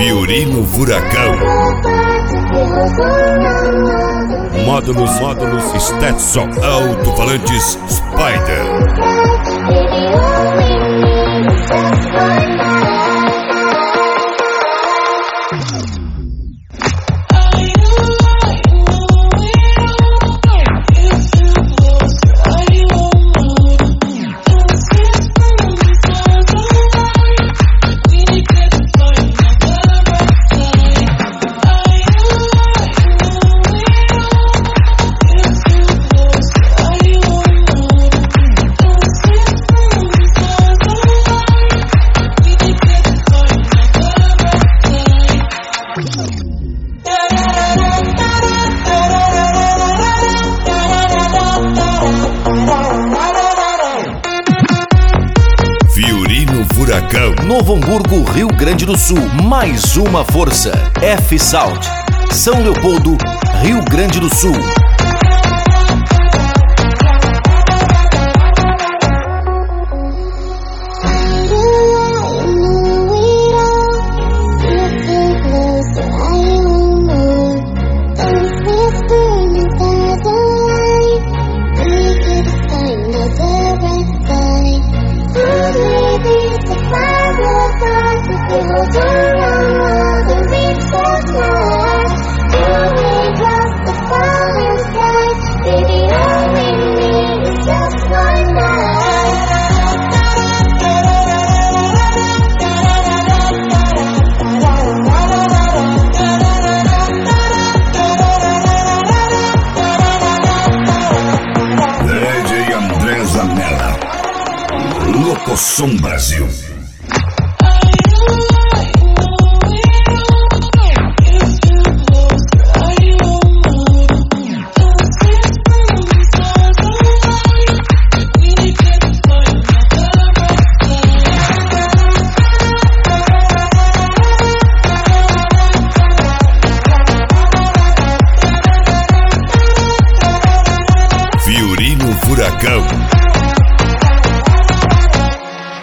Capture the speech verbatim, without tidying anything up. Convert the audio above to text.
Fiorino Furacão. Módulos, módulos Stetson. Alto-falantes Spider. Fiorino Furacão. Novo Hamburgo, Rio Grande do Sul. Mais uma força. F-Sound. São Leopoldo, Rio Grande do Sul. Lady Andresa Mela. Locosom Brasil.